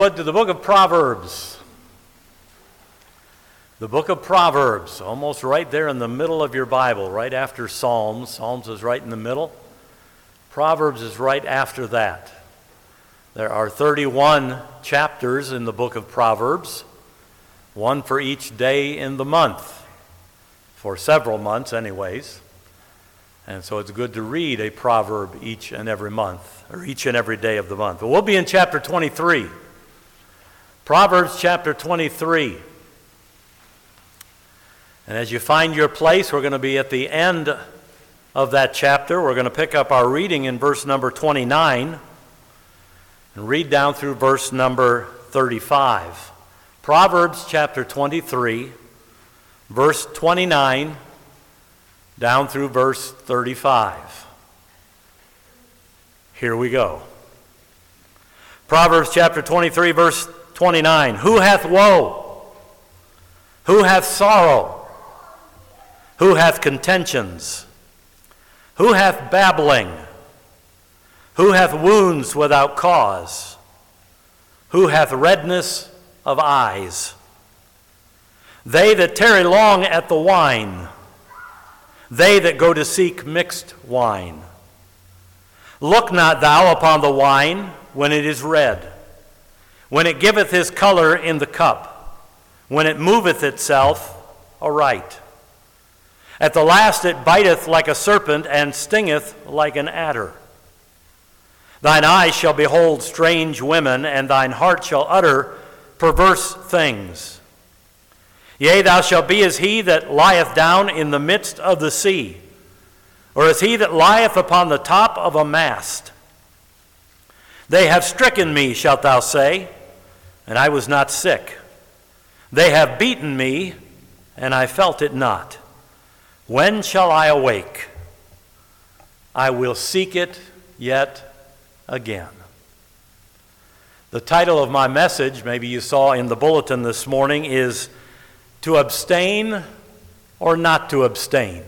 But to the book of Proverbs. The book of Proverbs, almost right there in the middle of your Bible, right after Psalms. Psalms is right in the middle. Proverbs is right after that. There are 31 chapters in the book of Proverbs, one for each day in the month, for several months anyways. And so it's good to read a proverb each and every month, or each and every day of the month. But we'll be in chapter 23. Proverbs chapter 23. And as you find your place, we're going to be at the end of that chapter. We're going to pick up our reading in verse number 29 and read down through verse number 35. Proverbs chapter 23, verse 29, down through verse 35. Here we go. Proverbs chapter 23, verse 29. Who hath woe? Who hath sorrow? Who hath contentions? Who hath babbling? Who hath wounds without cause? Who hath redness of eyes? They that tarry long at the wine, they that go to seek mixed wine. Look not thou upon the wine when it is red, when it giveth his color in the cup, when it moveth itself aright. At the last it biteth like a serpent, and stingeth like an adder. Thine eyes shall behold strange women, and thine heart shall utter perverse things. Yea, thou shalt be as he that lieth down in the midst of the sea, or as he that lieth upon the top of a mast. They have stricken me, shalt thou say, and I was not sick. They have beaten me, and I felt it not. When shall I awake? I will seek it yet again. The title of my message, maybe you saw in the bulletin this morning, is To Abstain or Not to Abstain.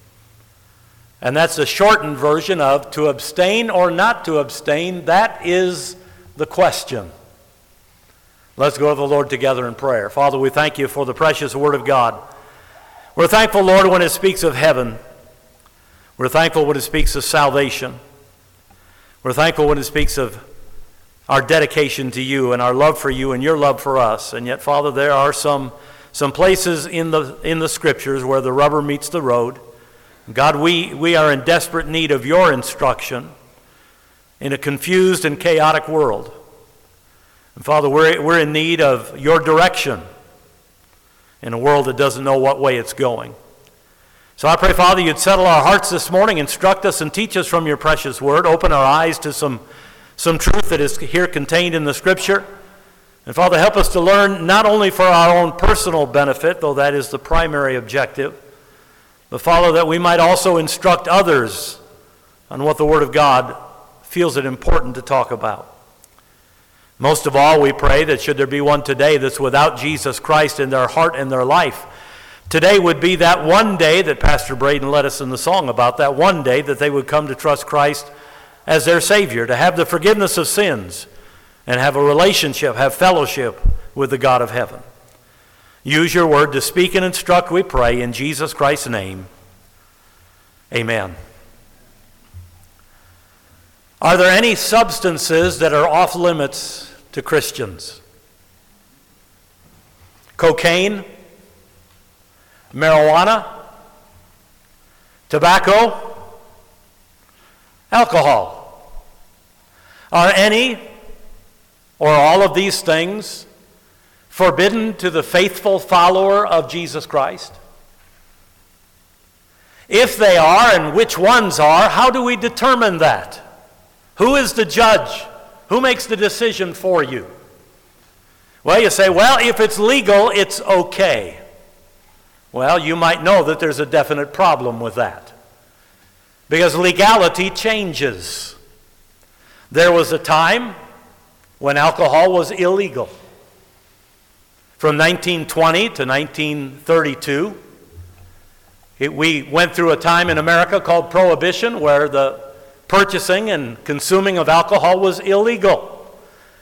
And that's a shortened version of to abstain or not to abstain. That is the question. Let's go to the Lord together in prayer. Father, we thank you for the precious Word of God. We're thankful, Lord, when it speaks of heaven. We're thankful when it speaks of salvation. We're thankful when it speaks of our dedication to you and our love for you and your love for us. And yet, Father, there are some places in the Scriptures where the rubber meets the road. God, we are in desperate need of your instruction in a confused and chaotic world. And Father, we're in need of your direction in a world that doesn't know what way it's going. So I pray, Father, you'd settle our hearts this morning, instruct us and teach us from your precious word, open our eyes to some truth that is here contained in the Scripture. And Father, help us to learn not only for our own personal benefit, though that is the primary objective, but Father, that we might also instruct others on what the Word of God feels it important to talk about. Most of all, we pray that should there be one today that's without Jesus Christ in their heart and their life, today would be that one day that Pastor Braden led us in the song about, that one day that they would come to trust Christ as their Savior, to have the forgiveness of sins and have a relationship, have fellowship with the God of heaven. Use your word to speak and instruct, we pray, in Jesus Christ's name. Amen. Are there any substances that are off limits to Christians? Cocaine, marijuana, tobacco, alcohol. Are any or all of these things forbidden to the faithful follower of Jesus Christ? If they are, and which ones are, how do we determine that? Who is the judge? Who makes the decision for you? Well, you say, well, if it's legal, it's okay. Well, you might know that there's a definite problem with that, because legality changes. There was a time when alcohol was illegal. From 1920 to 1932, we went through a time in America called Prohibition, where the purchasing and consuming of alcohol was illegal.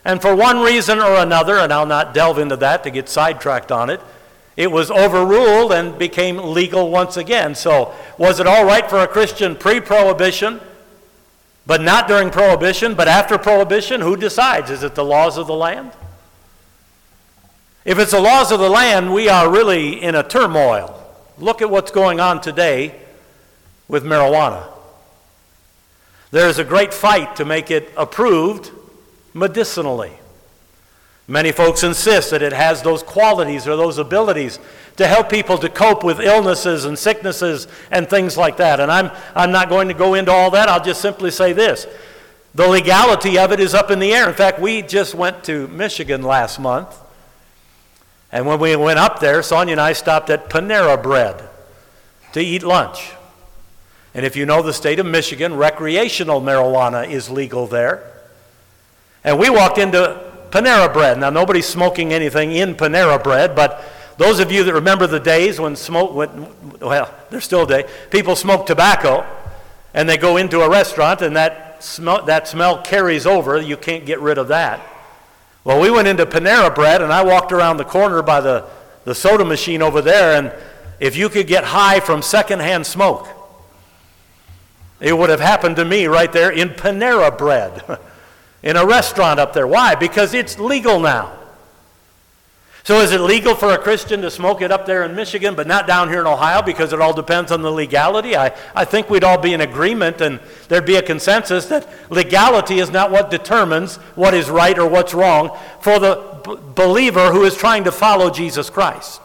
And for one reason or another, and I'll not delve into that to get sidetracked on it, it was overruled and became legal once again. So was it all right for a Christian pre-Prohibition, but not during Prohibition, but after Prohibition? Who decides? Is it the laws of the land? If it's the laws of the land, we are really in a turmoil. Look at what's going on today with marijuana. There's a great fight to make it approved medicinally. Many folks insist that it has those qualities or those abilities to help people to cope with illnesses and sicknesses and things like that. And I'm not going to go into all that. I'll just simply say this. The legality of it is up in the air. In fact, we just went to Michigan last month. And when we went up there, Sonia and I stopped at Panera Bread to eat lunch. And if you know the state of Michigan, recreational marijuana is legal there. And we walked into Panera Bread. Now, nobody's smoking anything in Panera Bread, but those of you that remember the days when well, there's still a day, people smoke tobacco, and they go into a restaurant, and that smell carries over. You can't get rid of that. Well, we went into Panera Bread, and I walked around the corner by the soda machine over there, and if you could get high from secondhand smoke, it would have happened to me right there in Panera Bread, in a restaurant up there. Why? Because it's legal now. So is it legal for a Christian to smoke it up there in Michigan, but not down here in Ohio, because it all depends on the legality? I think we'd all be in agreement, and there'd be a consensus that legality is not what determines what is right or what's wrong for the believer who is trying to follow Jesus Christ.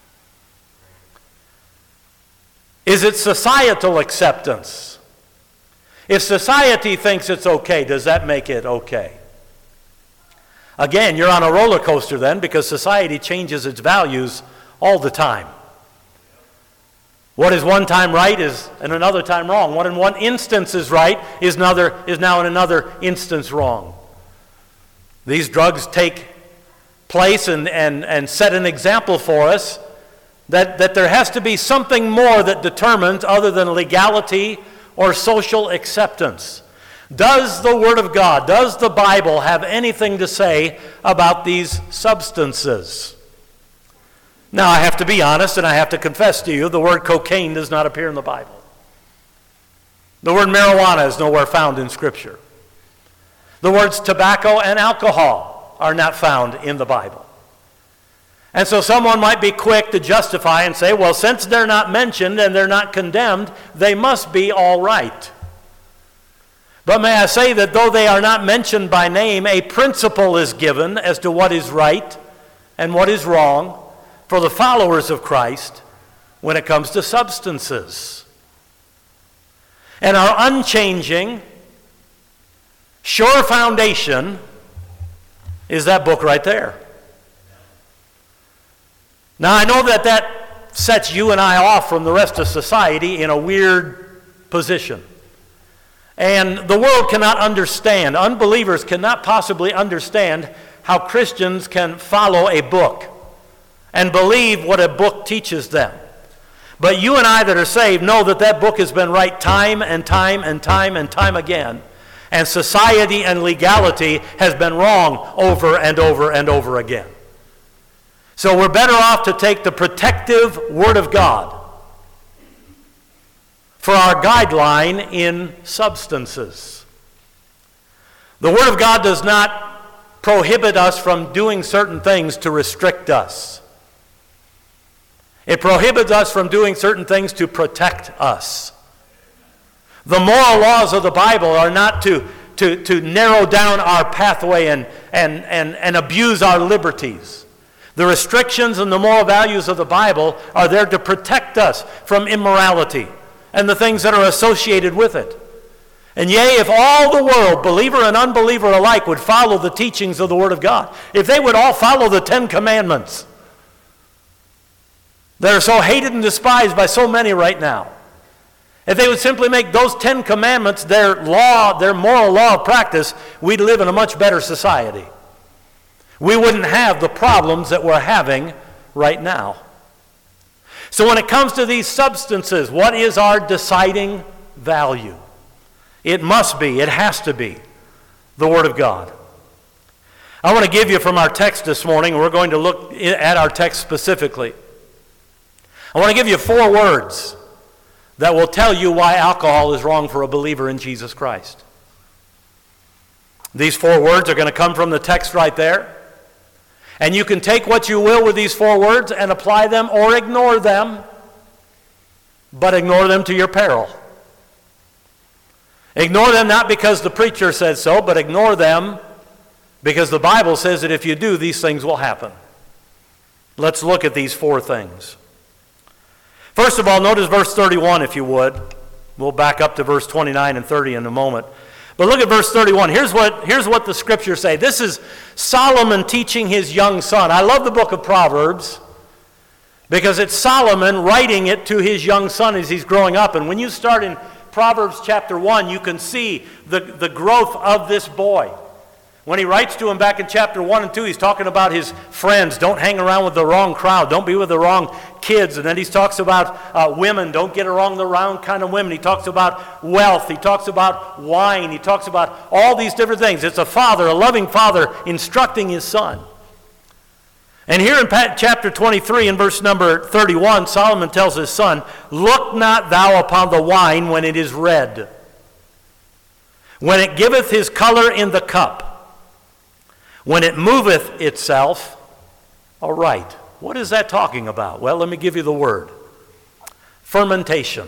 Is it societal acceptance? If society thinks it's okay, does that make it okay? Again, you're on a roller coaster then, because society changes its values all the time. What is one time right is in another time wrong. What in one instance is right is now in another instance wrong. These drugs take place and set an example for us that there has to be something more that determines other than legality or social acceptance. Does the Word of God, does the Bible have anything to say about these substances? Now, I have to be honest and I have to confess to you, the word cocaine does not appear in the Bible. The word marijuana is nowhere found in Scripture. The words tobacco and alcohol are not found in the Bible. And so someone might be quick to justify and say, well, since they're not mentioned and they're not condemned, they must be all right. But may I say that though they are not mentioned by name, a principle is given as to what is right and what is wrong for the followers of Christ when it comes to substances. And our unchanging, sure foundation is that book right there. Now, I know that sets you and I off from the rest of society in a weird position. And the world cannot understand, unbelievers cannot possibly understand how Christians can follow a book and believe what a book teaches them. But you and I that are saved know that that book has been right time and time and time and time again. And society and legality has been wrong over and over and over again. So we're better off to take the protective Word of God for our guideline in substances. The Word of God does not prohibit us from doing certain things to restrict us. It prohibits us from doing certain things to protect us. The moral laws of the Bible are not to narrow down our pathway and abuse our liberties. The restrictions and the moral values of the Bible are there to protect us from immorality and the things that are associated with it. And yea, if all the world, believer and unbeliever alike, would follow the teachings of the Word of God, if they would all follow the 10 Commandments that are so hated and despised by so many right now, if they would simply make those 10 Commandments their law, their moral law of practice, we'd live in a much better society. We wouldn't have the problems that we're having right now. So when it comes to these substances, what is our deciding value? It must be, it has to be, the Word of God. I want to give you from our text this morning, we're going to look at our text specifically. I want to give you 4 words that will tell you why alcohol is wrong for a believer in Jesus Christ. These 4 words are going to come from the text right there. And you can take what you will with these 4 words and apply them or ignore them, but ignore them to your peril. Ignore them not because the preacher says so, but ignore them because the Bible says that if you do, these things will happen. Let's look at these 4 things. First of all, notice verse 31 if you would. We'll back up to verse 29 and 30 in a moment. But look at verse 31. Here's what the scriptures say. This is Solomon teaching his young son. I love the book of Proverbs because it's Solomon writing it to his young son as he's growing up. And when you start in Proverbs chapter 1, you can see the growth of this boy. When he writes to him back in chapter 1 and 2, he's talking about his friends. Don't hang around with the wrong crowd. Don't be with the wrong kids. And then he talks about women. Don't get around the wrong kind of women. He talks about wealth. He talks about wine. He talks about all these different things. It's a father, a loving father, instructing his son. And here in chapter 23 in verse number 31, Solomon tells his son, "Look not thou upon the wine when it is red, when it giveth his color in the cup, when it moveth itself aright." What is that talking about? Well, let me give you the word. Fermentation.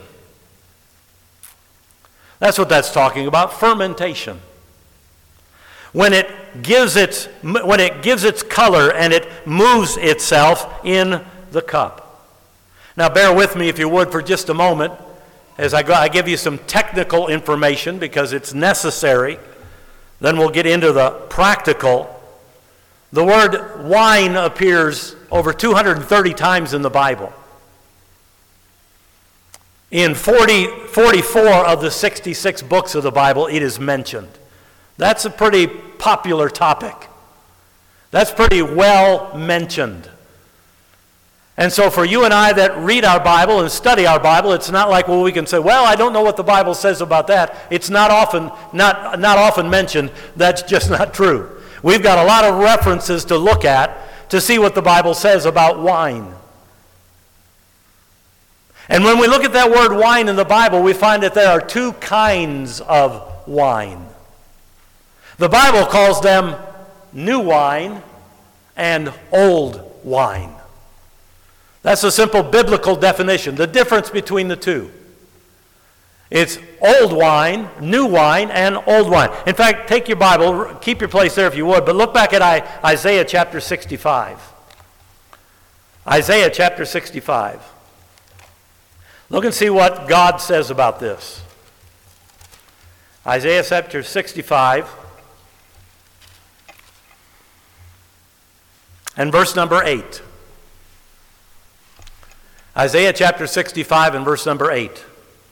That's what that's talking about, fermentation. When it gives its color and it moves itself in the cup. Now bear with me if you would for just a moment as I give you some technical information because it's necessary. Then we'll get into the practical. The word wine appears over 230 times in the Bible. In 44 of the 66 books of the Bible, it is mentioned. That's a pretty popular topic. That's pretty well mentioned. And so for you and I that read our Bible and study our Bible, it's not like, well, we can say, well, I don't know what the Bible says about that. It's not often mentioned. That's just not true. We've got a lot of references to look at to see what the Bible says about wine. And when we look at that word wine in the Bible, we find that there are 2 kinds of wine. The Bible calls them new wine and old wine. That's a simple biblical definition, the difference between the 2. It's old wine, new wine, and old wine. In fact, take your Bible, keep your place there if you would, but look back at Isaiah chapter 65. Isaiah chapter 65. Look and see what God says about this. Isaiah chapter 65 and verse number 8. Isaiah chapter 65 and verse number 8.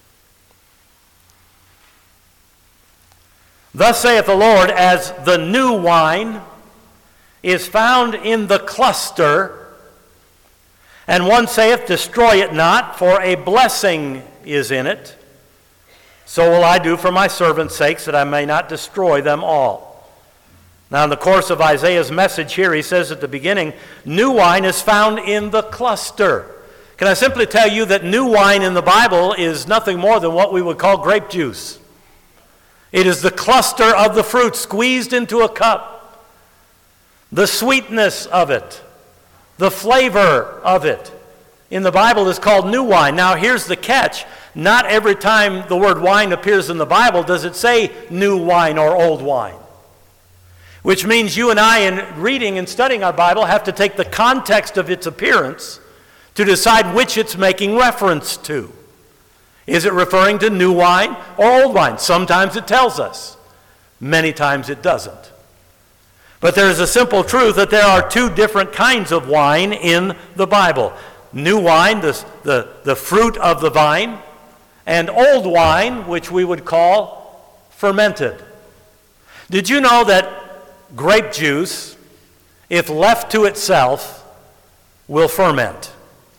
Thus saith the Lord, as the new wine is found in the cluster, and one saith, destroy it not, for a blessing is in it, so will I do for my servants' sakes, that I may not destroy them all. Now in the course of Isaiah's message here, he says at the beginning, new wine is found in the cluster. Can I simply tell you that new wine in the Bible is nothing more than what we would call grape juice? It is the cluster of the fruit squeezed into a cup. The sweetness of it, the flavor of it in the Bible is called new wine. Now here's the catch. Not every time the word wine appears in the Bible does it say new wine or old wine. Which means you and I, in reading and studying our Bible, have to take the context of its appearance to decide which it's making reference to. Is it referring to new wine or old wine? Sometimes it tells us. Many times it doesn't. But there is a simple truth that there are 2 different kinds of wine in the Bible. New wine, the fruit of the vine, and old wine, which we would call fermented. Did you know that grape juice, if left to itself, will ferment?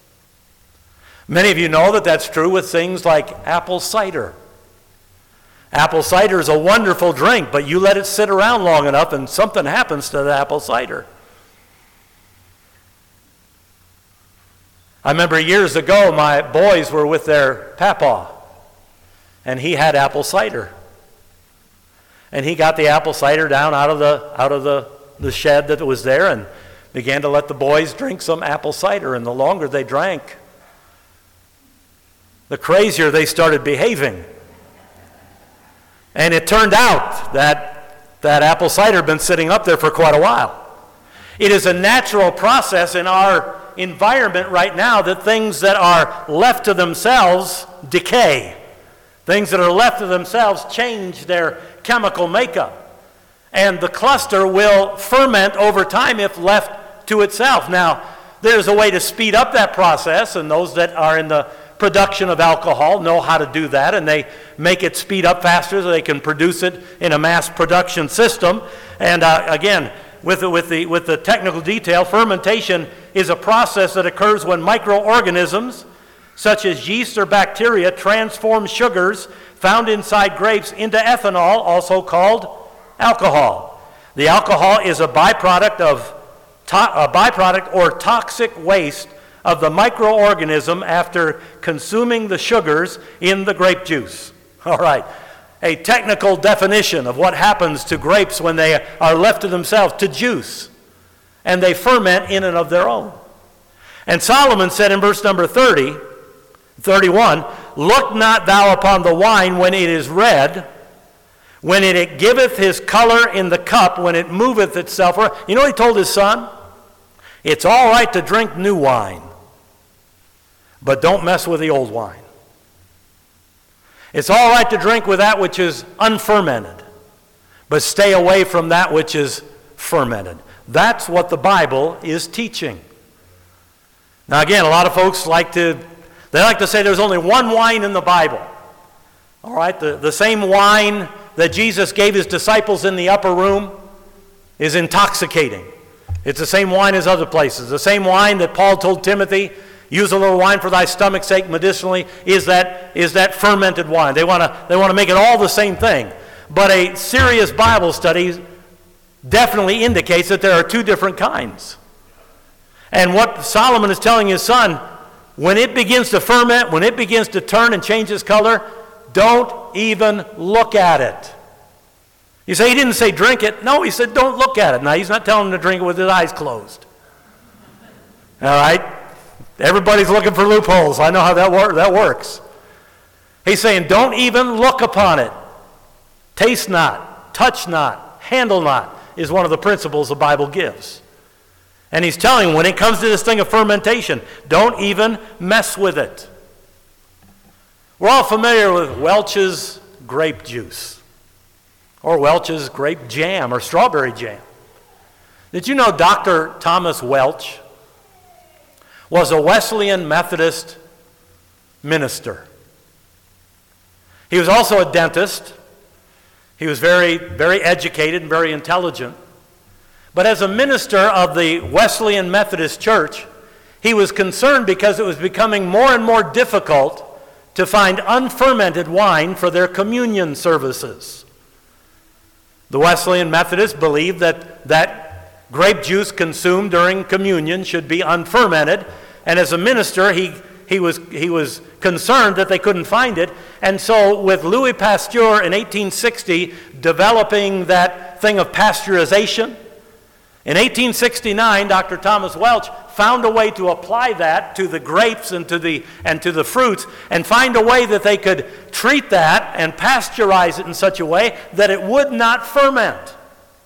Many of you know that that's true with things like apple cider. Apple cider is a wonderful drink, but you let it sit around long enough and something happens to the apple cider. I remember years ago, my boys were with their papa, and he had apple cider. And he got the apple cider down out of the shed that was there and began to let the boys drink some apple cider. And the longer they drank, the crazier they started behaving. And it turned out that apple cider had been sitting up there for quite a while. It is a natural process in our environment right now that things that are left to themselves decay. Things that are left to themselves change their chemical makeup. And the cluster will ferment over time if left to itself. Now, there's a way to speed up that process, and those that are in the production of alcohol know how to do that, and they make it speed up faster so they can produce it in a mass production system. And again, with the technical detail, fermentation is a process that occurs when microorganisms such as yeast or bacteria transform sugars found inside grapes into ethanol, also called alcohol. The alcohol is a byproduct or toxic waste of the microorganism after consuming the sugars in the grape juice. All right. A technical definition of what happens to grapes when they are left to themselves, to juice, and they ferment in and of their own. And Solomon said in verse number 31, "Look not thou upon the wine when it is red, when it giveth his color in the cup, when it moveth itself." You know what he told his son? It's all right to drink new wine, but don't mess with the old wine. It's all right to drink with that which is unfermented, but stay away from that which is fermented. That's what the Bible is teaching. Now again, a lot of folks like to say there's only one wine in the Bible. All right, the same wine that Jesus gave his disciples in the upper room is intoxicating. It's the same wine as other places. The same wine that Paul told Timothy, use a little wine for thy stomach's sake medicinally, is that fermented wine. They want to make it all the same thing. But a serious Bible study definitely indicates that there are two different kinds. And what Solomon is telling his son, when it begins to ferment, when it begins to turn and change its color, don't even look at it. You say he didn't say drink it. No, he said don't look at it. Now, he's not telling him to drink it with his eyes closed. All right? Everybody's looking for loopholes. I know how that works. He's saying don't even look upon it. Taste not, touch not, handle not is one of the principles the Bible gives. And he's telling him when it comes to this thing of fermentation, don't even mess with it. We're all familiar with Welch's grape juice, or Welch's grape jam, or strawberry jam. Did you know Dr. Thomas Welch was a Wesleyan Methodist minister? He was also a dentist. He was very, very educated and very intelligent. But as a minister of the Wesleyan Methodist Church, he was concerned because it was becoming more and more difficult to find unfermented wine for their communion services. The Wesleyan Methodists believed that grape juice consumed during communion should be unfermented, and as a minister, he was concerned that they couldn't find it. And so with Louis Pasteur in 1860 developing that thing of pasteurization, in 1869, Dr. Thomas Welch found a way to apply that to the grapes and to the fruits, and find a way that they could treat that and pasteurize it in such a way that it would not ferment.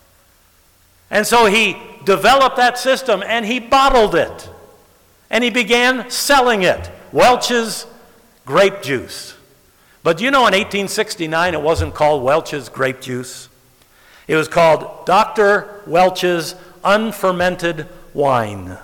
And so he developed that system, and he bottled it, and he began selling it. Welch's grape juice. But you know, in 1869, it wasn't called Welch's grape juice. It was called Dr. Welch's unfermented wine.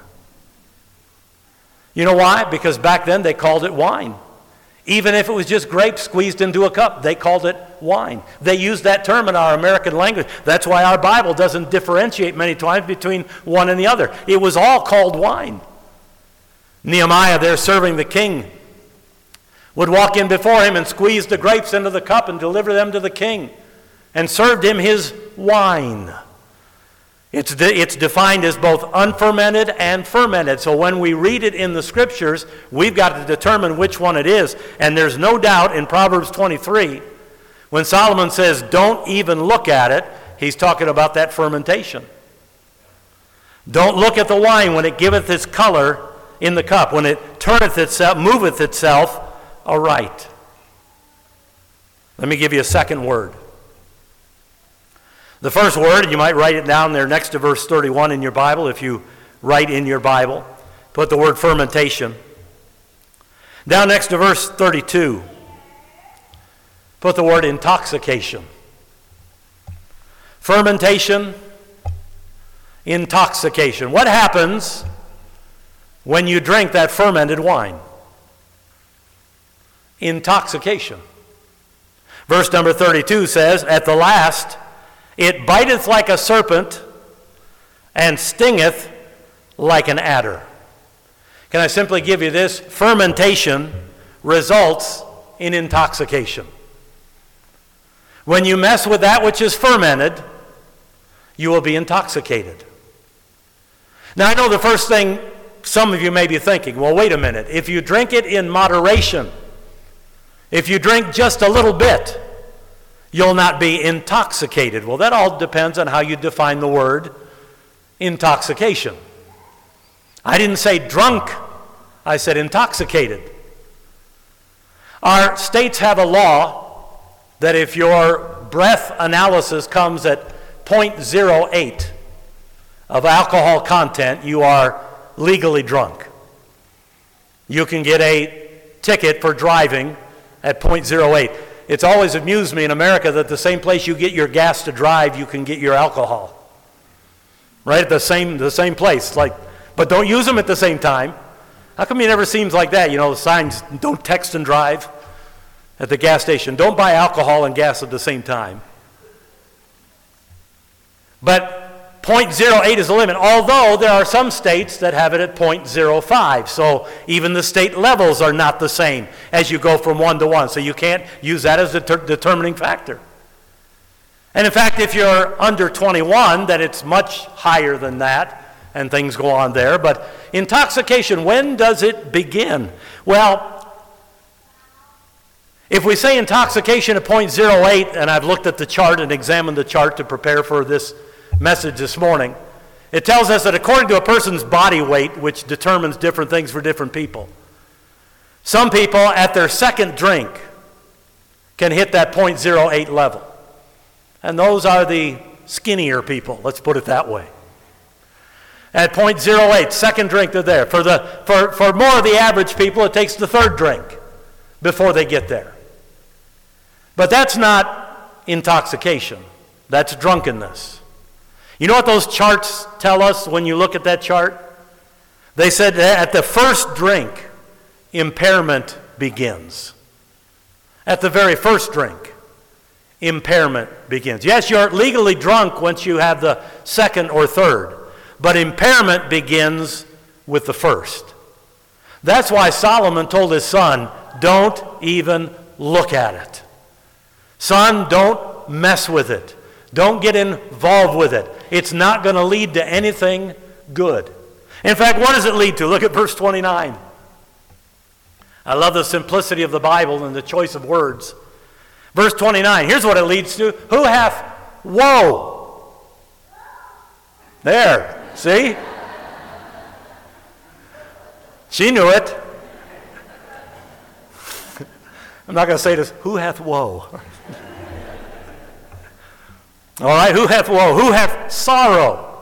You know why? Because back then they called it wine. Even if it was just grapes squeezed into a cup, they called it wine. They used that term in our American language. That's why our Bible doesn't differentiate many times between one and the other. It was all called wine. Nehemiah, there serving the king, would walk in before him and squeeze the grapes into the cup and deliver them to the king, and served him his wine. It's defined as both unfermented and fermented. So when we read it in the Scriptures, we've got to determine which one it is. And there's no doubt in Proverbs 23, when Solomon says, don't even look at it, he's talking about that fermentation. Don't look at the wine when it giveth its color in the cup, when it turneth itself, moveth itself aright. Let me give you a second word. The first word, you might write it down there next to verse 31 in your Bible. If you write in your Bible, put the word fermentation. Down next to verse 32, put the word intoxication. Fermentation, intoxication. What happens when you drink that fermented wine? Intoxication. Verse number 32 says, at the last, it biteth like a serpent and stingeth like an adder. Can I simply give you this? Fermentation results in intoxication. When you mess with that which is fermented, you will be intoxicated. Now, I know the first thing some of you may be thinking, well, wait a minute. If you drink it in moderation, if you drink just a little bit, you'll not be intoxicated. Well, that all depends on how you define the word intoxication. I didn't say drunk, I said intoxicated. Our states have a law that if your breath analysis comes at 0.08 of alcohol content, you are legally drunk. You can get a ticket for driving at 0.08. It's always amused me in America that the same place you get your gas to drive, you can get your alcohol. Right at the same place. But don't use them at the same time. How come it never seems like that? You know, the signs, don't text and drive at the gas station. Don't buy alcohol and gas at the same time. But 0.08 is the limit, although there are some states that have it at 0.05. So even the state levels are not the same as you go from 1 to 1. So you can't use that as a determining factor. And in fact, if you're under 21, then it's much higher than that, and things go on there. But intoxication, when does it begin? Well, if we say intoxication at 0.08, and I've looked at the chart and examined the chart to prepare for this message this morning, it tells us that according to a person's body weight, which determines different things for different people, some people at their second drink can hit that 0.08 level. And those are the skinnier people, let's put it that way. At 0.08, second drink, they're there. For more of the average people, it takes the third drink before they get there. But that's not intoxication. That's drunkenness. You know what those charts tell us when you look at that chart? They said that at the first drink, impairment begins. At the very first drink, impairment begins. Yes, you're legally drunk once you have the second or third, but impairment begins with the first. That's why Solomon told his son, don't even look at it. Son, don't mess with it. Don't get involved with it. It's not going to lead to anything good. In fact, what does it lead to? Look at verse 29. I love the simplicity of the Bible and the choice of words. Verse 29, here's what it leads to. Who hath woe? There, see? She knew it. I'm not going to say this. Who hath woe? All right, who hath woe? Who hath sorrow?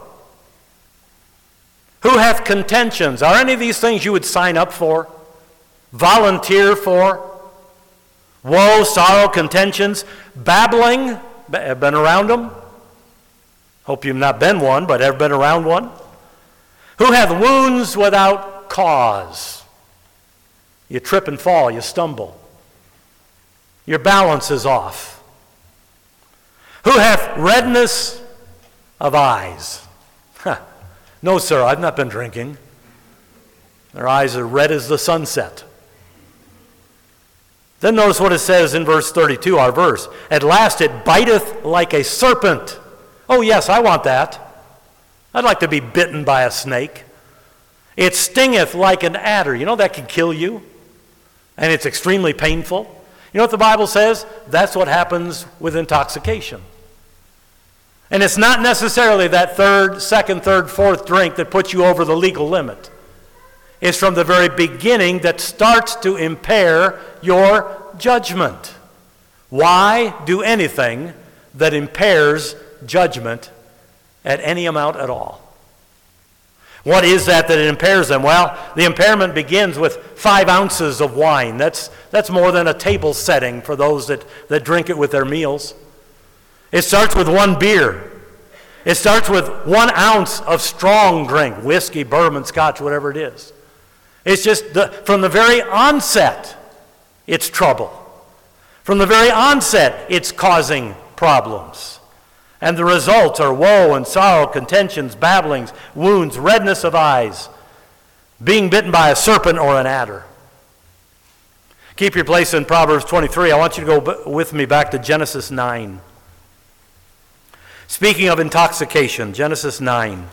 Who hath contentions? Are any of these things you would sign up for? Volunteer for? Woe, sorrow, contentions, babbling. Have been around them? Hope you've not been one, but ever been around one? Who hath wounds without cause? You trip and fall, you stumble. Your balance is off. Who hath redness of eyes? No, sir, I've not been drinking. Their eyes are red as the sunset. Then notice what it says in verse 32, our verse. At last it biteth like a serpent. Oh yes, I want that. I'd like to be bitten by a snake. It stingeth like an adder. You know that can kill you. And it's extremely painful. You know what the Bible says? That's what happens with intoxication. And it's not necessarily that second, third, fourth drink that puts you over the legal limit. It's from the very beginning that starts to impair your judgment. Why do anything that impairs judgment at any amount at all? What is that it impairs them? Well, the impairment begins with 5 ounces of wine. That's more than a table setting for those that drink it with their meals. It starts with 1 beer. It starts with 1 ounce of strong drink, whiskey, bourbon, scotch, whatever it is. It's just from the very onset, it's trouble. From the very onset, it's causing problems. And the results are woe and sorrow, contentions, babblings, wounds, redness of eyes, being bitten by a serpent or an adder. Keep your place in Proverbs 23. I want you to go with me back to Genesis 9. Speaking of intoxication, Genesis 9.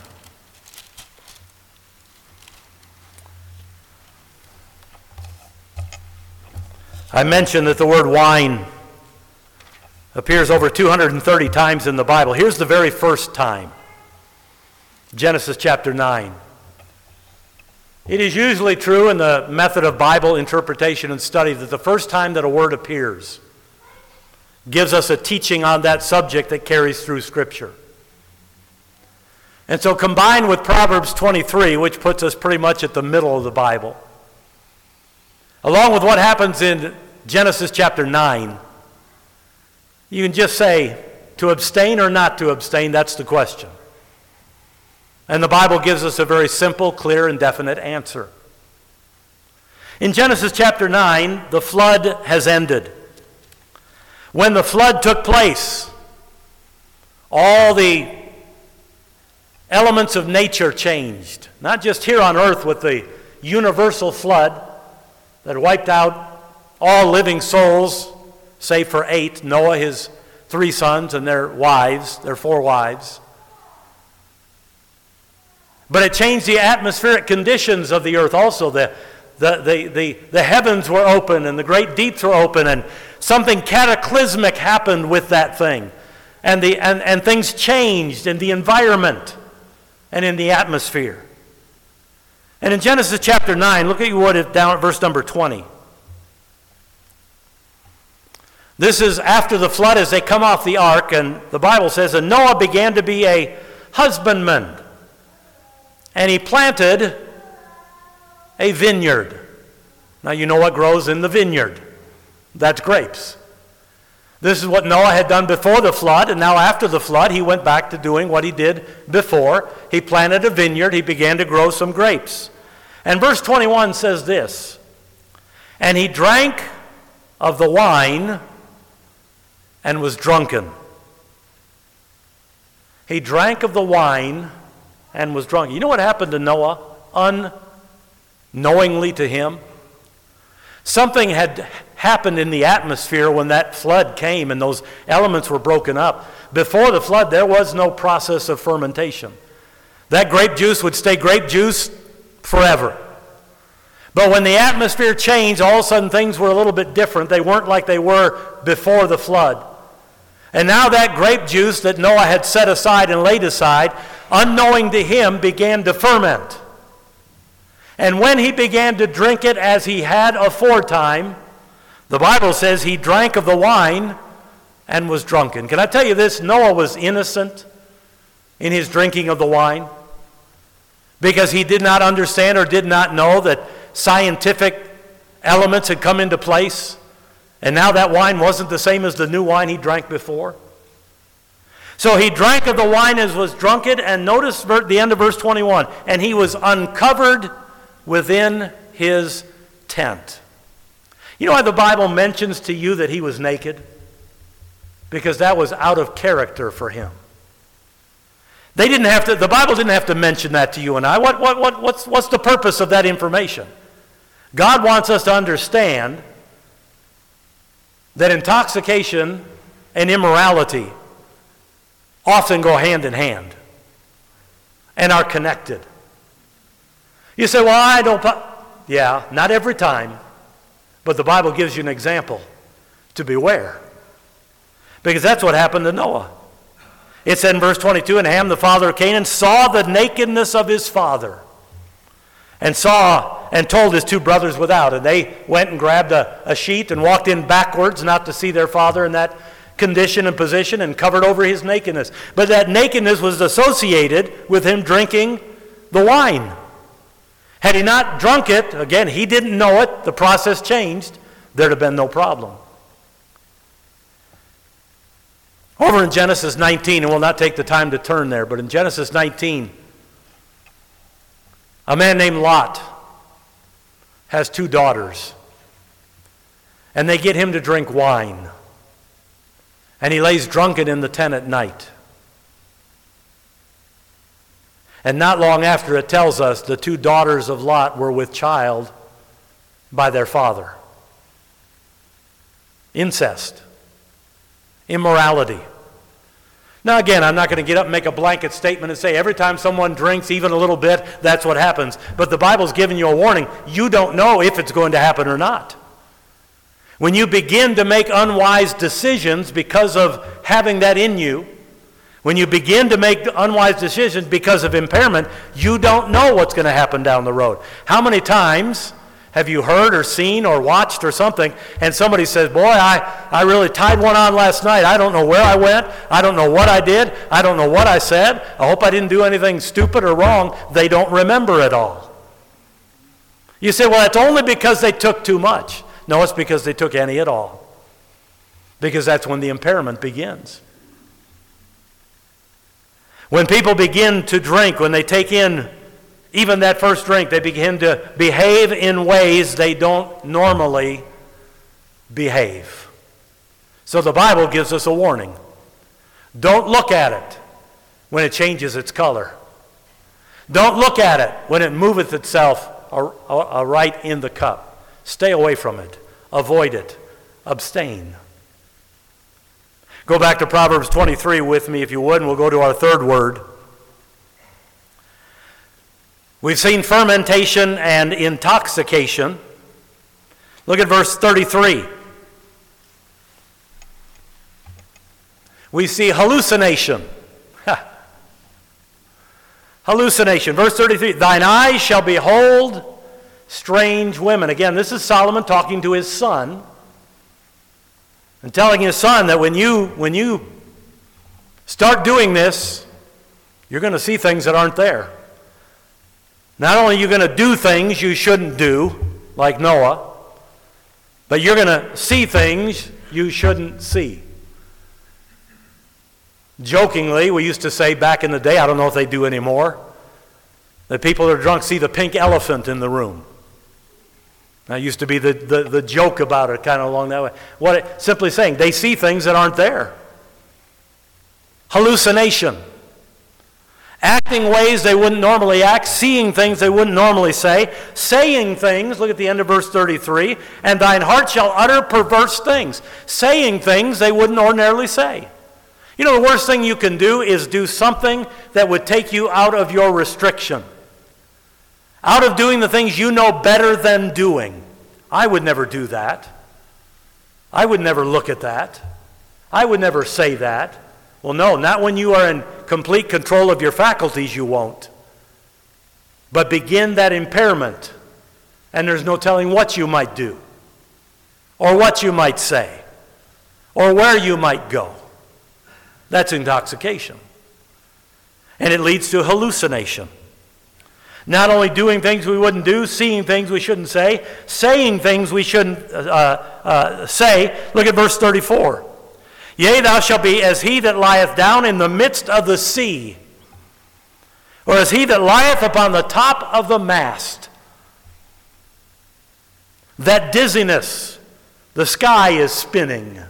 I mentioned that the word wine appears over 230 times in the Bible. Here's the very first time. Genesis chapter 9. It is usually true in the method of Bible interpretation and study that the first time that a word appears gives us a teaching on that subject that carries through Scripture. And so combined with Proverbs 23, which puts us pretty much at the middle of the Bible, along with what happens in Genesis chapter 9, you can just say, to abstain or not to abstain, that's the question. And the Bible gives us a very simple, clear, and definite answer. In Genesis chapter 9, the flood has ended. When the flood took place, all the elements of nature changed. Not just here on earth with the universal flood that wiped out all living souls, save for 8, Noah, his 3 sons, and their wives, their 4 wives. But it changed the atmospheric conditions of the earth also. The heavens were open and the great deeps were open, and something cataclysmic happened with that thing. And things changed in the environment and in the atmosphere. And in Genesis chapter 9, look at what it down at verse number 20. This is after the flood as they come off the ark, and the Bible says, and Noah began to be a husbandman, and he planted a vineyard. Now you know what grows in the vineyard. That's grapes. This is what Noah had done before the flood, and now after the flood, he went back to doing what he did before. He planted a vineyard. He began to grow some grapes. And verse 21 says this, and he drank of the wine and was drunken. He drank of the wine and was drunk. You know what happened to Noah unknowingly to him? Something had happened in the atmosphere when that flood came and those elements were broken up. Before the flood, there was no process of fermentation. That grape juice would stay grape juice forever. But when the atmosphere changed, all of a sudden things were a little bit different. They weren't like they were before the flood. And now that grape juice that Noah had set aside and laid aside, unknowing to him, began to ferment. And when he began to drink it as he had aforetime, the Bible says he drank of the wine and was drunken. Can I tell you this? Noah was innocent in his drinking of the wine because he did not understand or did not know that scientific elements had come into place. And now that wine wasn't the same as the new wine he drank before. So he drank of the wine and was drunken, and notice the end of verse 21, and he was uncovered within his tent. You know why the Bible mentions to you that he was naked? Because that was out of character for him. The Bible didn't have to mention that to you and I. What's the purpose of that information? God wants us to understand that intoxication and immorality often go hand in hand and are connected. You say, well, I don't... Yeah, not every time, but the Bible gives you an example to beware. Because that's what happened to Noah. It said in verse 22, and Ham, the father of Canaan, saw the nakedness of his father, and told his two brothers without. And they went and grabbed a sheet and walked in backwards, not to see their father in that condition and position, and covered over his nakedness. But that nakedness was associated with him drinking the wine. Had he not drunk it, again, he didn't know it, the process changed, there'd have been no problem. Over in Genesis 19, and we'll not take the time to turn there, but in Genesis 19, a man named Lot has two daughters, and they get him to drink wine, and he lays drunken in the tent at night. And not long after, it tells us the two daughters of Lot were with child by their father. Incest. Immorality. Now again, I'm not going to get up and make a blanket statement and say every time someone drinks even a little bit, that's what happens. But the Bible's giving you a warning. You don't know if it's going to happen or not. When you begin to make unwise decisions because of having that in you, when you begin to make unwise decisions because of impairment, you don't know what's going to happen down the road. How many times have you heard or seen or watched or something, and somebody says, boy, I really tied one on last night. I don't know where I went. I don't know what I did. I don't know what I said. I hope I didn't do anything stupid or wrong. They don't remember it all. You say, well, it's only because they took too much. No, it's because they took any at all. Because that's when the impairment begins. When people begin to drink, when they take in even that first drink, they begin to behave in ways they don't normally behave. So the Bible gives us a warning. Don't look at it when it changes its color. Don't look at it when it moveth itself right in the cup. Stay away from it. Avoid it. Abstain. Go back to Proverbs 23 with me, if you would, and we'll go to our third word. We've seen fermentation and intoxication. Look at verse 33. We see hallucination. Hallucination. Verse 33, thine eyes shall behold strange women. Again, this is Solomon talking to his son and telling his son that when you start doing this, you're going to see things that aren't there. Not only are you going to do things you shouldn't do, like Noah, but you're going to see things you shouldn't see. Jokingly, we used to say back in the day, I don't know if they do anymore, that people that are drunk see the pink elephant in the room. That used to be the joke about it, kind of along that way. Simply saying, they see things that aren't there. Hallucination. Acting ways they wouldn't normally act, seeing things they wouldn't normally say, saying things, look at the end of verse 33, and thine heart shall utter perverse things. Saying things they wouldn't ordinarily say. You know, the worst thing you can do is do something that would take you out of your restriction. Out of doing the things you know better than doing. I would never do that. I would never look at that. I would never say that. Well, no, not when you are in complete control of your faculties, you won't. But begin that impairment, and there's no telling what you might do, or what you might say, or where you might go. That's intoxication. And it leads to hallucination. Not only doing things we wouldn't do, seeing things we shouldn't say, saying things we shouldn't say. Look at verse 34. Yea, thou shalt be as he that lieth down in the midst of the sea, or as he that lieth upon the top of the mast. That dizziness, the sky is spinning.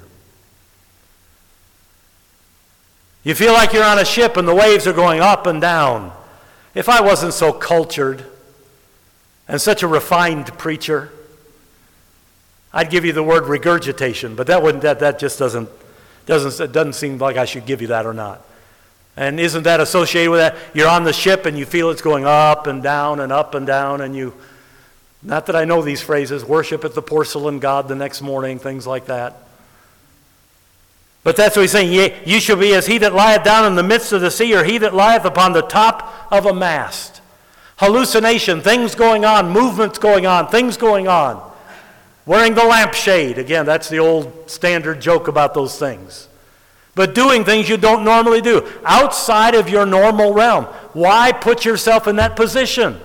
You feel like you're on a ship and the waves are going up and down. If I wasn't so cultured and such a refined preacher, I'd give you the word regurgitation, but that just doesn't seem like I should give you that or not. And isn't that associated with that? You're on the ship and you feel it's going up and down and up and down, and you, not that I know these phrases, worship at the porcelain god the next morning, things like that. But that's what he's saying. You shall be as he that lieth down in the midst of the sea, or he that lieth upon the top of a mast. Hallucination, things going on, movements going on, things going on. Wearing the lampshade. Again, that's the old standard joke about those things. But doing things you don't normally do, outside of your normal realm. Why put yourself in that position?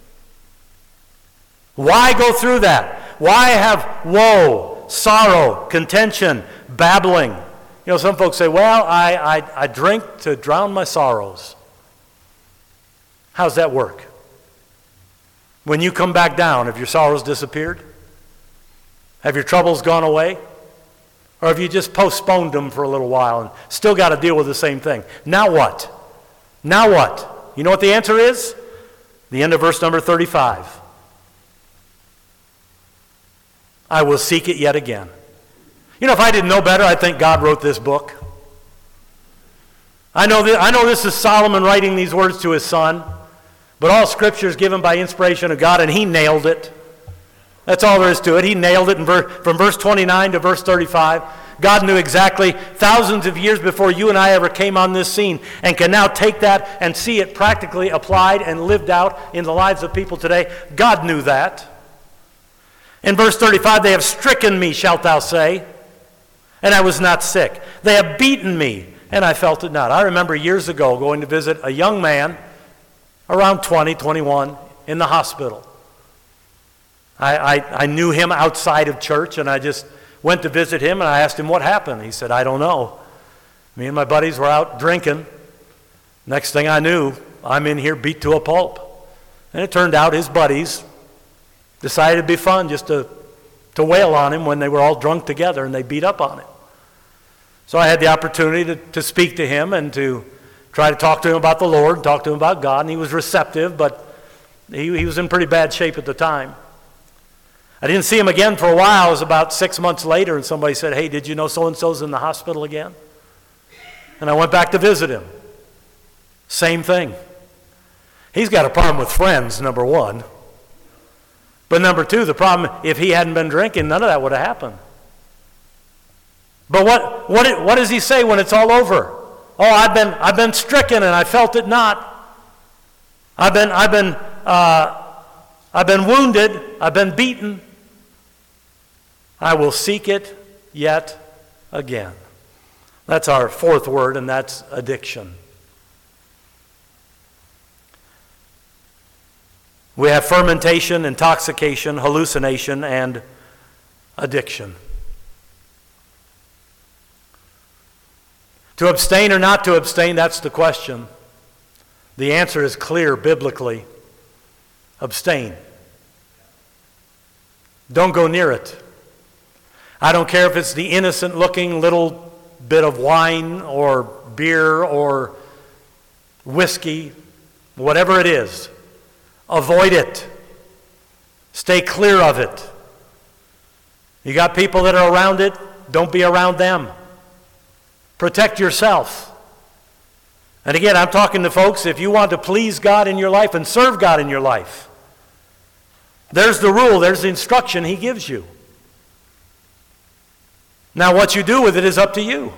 Why go through that? Why have woe, sorrow, contention, babbling? You know, some folks say, well, I drink to drown my sorrows. How's that work? When you come back down, have your sorrows disappeared? Have your troubles gone away? Or have you just postponed them for a little while and still got to deal with the same thing? Now what? Now what? You know what the answer is? The end of verse number 35. I will seek it yet again. You know, if I didn't know better, I'd think God wrote this book. I know this is Solomon writing these words to his son, but all Scripture is given by inspiration of God, and he nailed it. That's all there is to it. He nailed it from verse 29 to verse 35. God knew exactly thousands of years before you and I ever came on this scene, and can now take that and see it practically applied and lived out in the lives of people today. God knew that. In verse 35, they have stricken me, shalt thou say, and I was not sick. They have beaten me, and I felt it not. I remember years ago going to visit a young man, around 20, 21, in the hospital. I knew him outside of church, and I just went to visit him, and I asked him what happened. He said, I don't know. Me and my buddies were out drinking. Next thing I knew, I'm in here beat to a pulp. And it turned out his buddies decided it'd be fun just to wail on him when they were all drunk together, and they beat up on him. So I had the opportunity to speak to him and to try to talk to him about the Lord, talk to him about God, and he was receptive, but he was in pretty bad shape at the time. I didn't see him again for a while. It was about 6 months later, and somebody said, hey, did you know so-and-so's in the hospital again? And I went back to visit him. Same thing. He's got a problem with friends, number one. But number two, the problem, if he hadn't been drinking, none of that would have happened. But what does he say when it's all over? Oh, I've been stricken and I felt it not. I've been wounded. I've been beaten. I will seek it yet again. That's our fourth word, and that's addiction. We have fermentation, intoxication, hallucination, and addiction. To abstain or not to abstain, that's the question. The answer is clear biblically. Abstain. Don't go near it. I don't care if it's the innocent-looking little bit of wine or beer or whiskey, whatever it is. Avoid it. Stay clear of it. You got people that are around it, don't be around them. Protect yourself. And again, I'm talking to folks, if you want to please God in your life and serve God in your life, there's the rule, there's the instruction He gives you. Now what you do with it is up to you.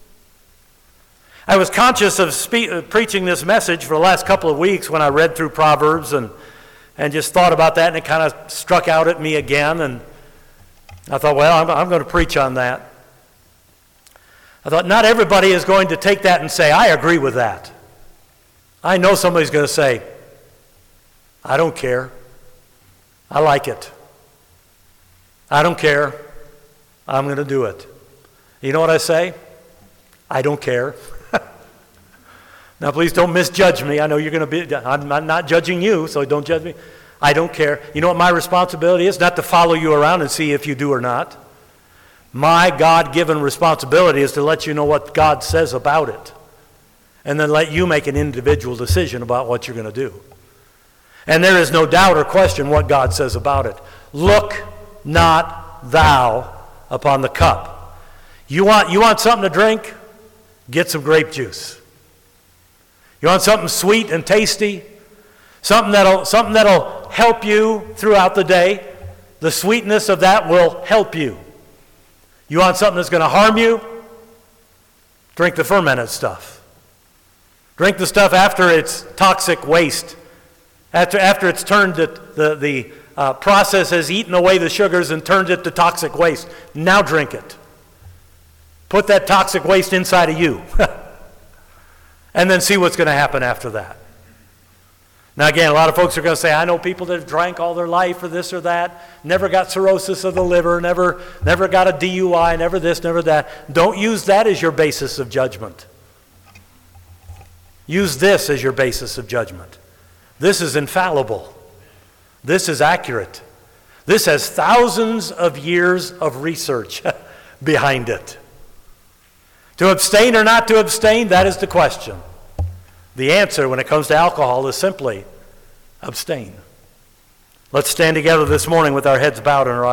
I was conscious of preaching this message for the last couple of weeks when I read through Proverbs and just thought about that, and it kind of struck out at me again, and I thought, well, I'm going to preach on that. I thought, not everybody is going to take that and say, I agree with that. I know somebody's going to say, I don't care. I like it. I don't care. I'm going to do it. You know what I say? I don't care. Now, please don't misjudge me. I know you're going to be, I'm not judging you, so don't judge me. I don't care. You know what my responsibility is? Not to follow you around and see if you do or not. My God-given responsibility is to let you know what God says about it, and then let you make an individual decision about what you're going to do. And there is no doubt or question what God says about it. Look not thou upon the cup. You want something to drink? Get some grape juice. You want something sweet and tasty? Something that'll help you throughout the day? The sweetness of that will help you. You want something that's going to harm you? Drink the fermented stuff. Drink the stuff after it's toxic waste. After it's turned the process has eaten away the sugars and turned it to toxic waste. Now drink it. Put that toxic waste inside of you. And then see what's going to happen after that. Now again, a lot of folks are going to say, I know people that have drank all their life or this or that, never got cirrhosis of the liver, never got a DUI, never this, never that. Don't use that as your basis of judgment. Use this as your basis of judgment. This is infallible. This is accurate. This has thousands of years of research behind it. To abstain or not to abstain, that is the question. The answer when it comes to alcohol is simply abstain. Let's stand together this morning with our heads bowed and our eyes